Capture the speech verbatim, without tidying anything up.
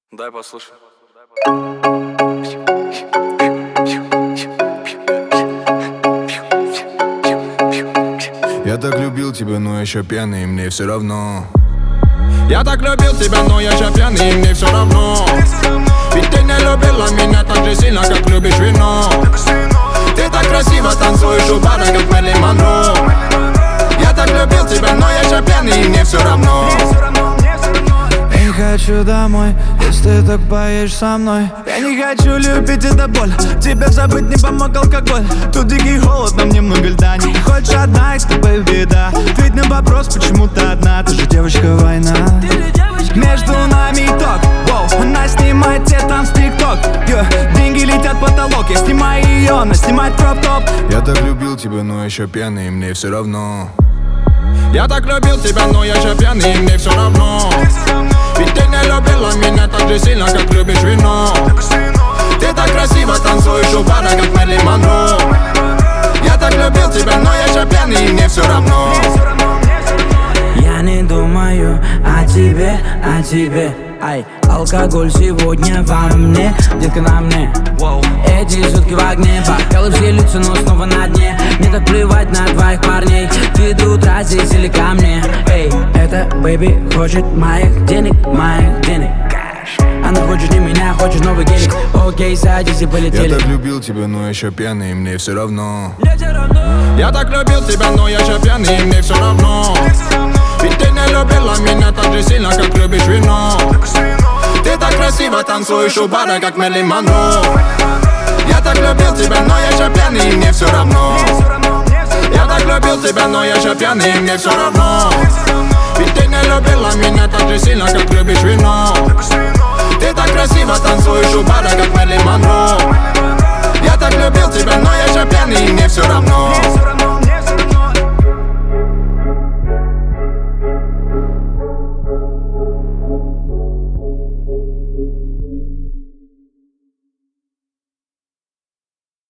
Дай послушай. Я так любил тебя, но еще пьяный, и мне все равно. Я так любил тебя, но я же пьяный, и мне все равно. Ведь ты не любила меня так же сильно, как любишь вино. Ты так красиво танцуешь у бара, как Мэрилин Монро. Я так любил тебя, но я же пьяный, и мне все равно. Я не хочу домой, если ты так поешь со мной. Я не хочу любить, это боль. Тебя забыть не помог алкоголь. Тут дикий холод, нам немного льда. Не хочешь одна, и с тобой беда. Ответь на вопрос, почему ты одна. Ты же девочка война. Между нами итог, воу. Она снимает те там с тик-ток, yeah. Деньги летят в потолок, я снимаю ее, она снимает кроп-топ. Я так любил тебя, но еще пьяный, и мне все равно. Я так любил тебя, но я же пьяный, и мне все равно. Ведь ты не любила меня так же сильно, как любишь вино. Ты так красиво танцуешь у бара, как Мэрилин Монро. Я так любил тебя, но я же пьяный, и мне все равно. Я не думаю о тебе, о тебе. Ай, алкоголь сегодня во мне, детка на мне. Эти сутки в огне, бокалы все лица, но снова на дне. Мне так плевать на двоих парней, ты до утра здесь или ко мне. Эй, эта бэйби хочет моих денег, моих денег. Она хочет не меня, хочет новый гелик. Окей, садись и полетели. Я так любил тебя, но еще пьяный, и мне все равно. Я так любил тебя, но я же пьяный, и мне все равно. Ведь ты не любила меня так же сильно, как любишь вино. Ты так красиво танцуешь у бара, как Мэрилин Монро. Я так любил тебя, но я же пьяный, и мне все равно. Я так любил тебя, но я же пьяный, и мне все равно. Ведь ты не любила меня так же сильно, как любишь вино.